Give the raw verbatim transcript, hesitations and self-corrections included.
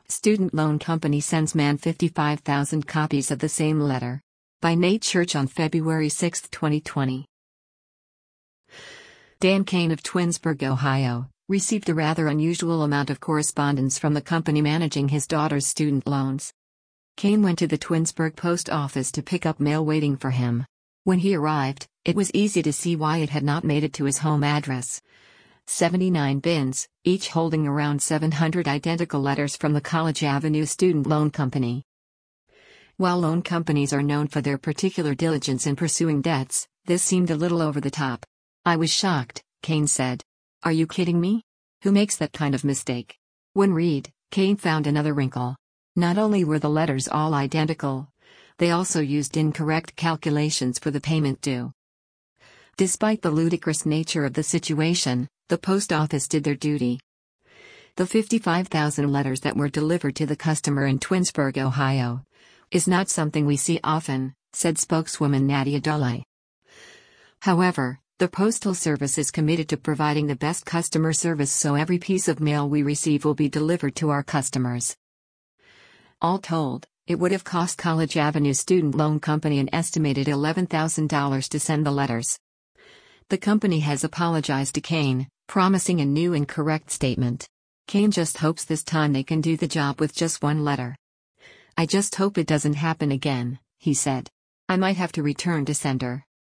Student loan company sends man fifty-five thousand copies of the same letter. By Nate Church on February sixth, twenty twenty. Dan Kane of Twinsburg, Ohio, received a rather unusual amount of correspondence from the company managing his daughter's student loans. Kane went to the Twinsburg post office to pick up mail waiting for him. When he arrived, it was easy to see why it had not made it to his home address. seventy-nine bins, each holding around seven hundred identical letters from the College Avenue Student Loan Company. While loan companies are known for their particular diligence in pursuing debts, this seemed a little over the top. "I was shocked," Kane said. "Are you kidding me? Who makes that kind of mistake?" When read, Kane found another wrinkle. Not only were the letters all identical, they also used incorrect calculations for the payment due. Despite the ludicrous nature of the situation, the post office did their duty. The fifty-five thousand letters that were delivered to the customer in Twinsburg, Ohio, is not something we see often, said spokeswoman Nadia Dole. However, the Postal Service is committed to providing the best customer service, so every piece of mail we receive will be delivered to our customers. All told, it would have cost College Avenue Student Loan Company an estimated eleven thousand dollars to send the letters. The company has apologized to Kane, promising a new and correct statement. Kane just hopes this time they can do the job with just one letter. "I just hope it doesn't happen again," he said. "I might have to return to sender."